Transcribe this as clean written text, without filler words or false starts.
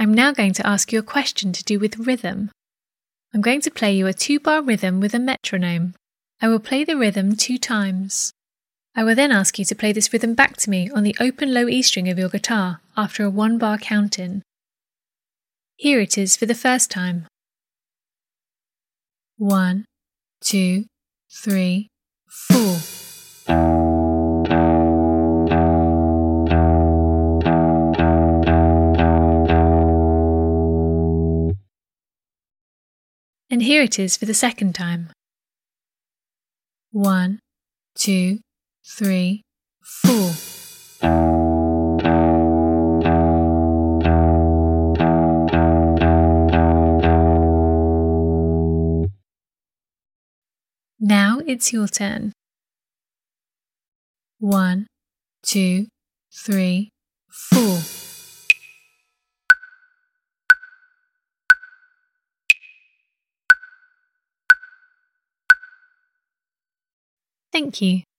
I'm now going to ask you a question to do with rhythm. I'm going to play you a 2-bar rhythm with a metronome. I will play the rhythm 2 times. I will then ask you to play this rhythm back to me on the open low E string of your guitar after a 1-bar count-in. Here it is for the first time. 1, 2, 3, 4. And here it is for the second time. 1, 2, 3, 4. Now it's your turn. 1, 2, 3, 4. Thank you.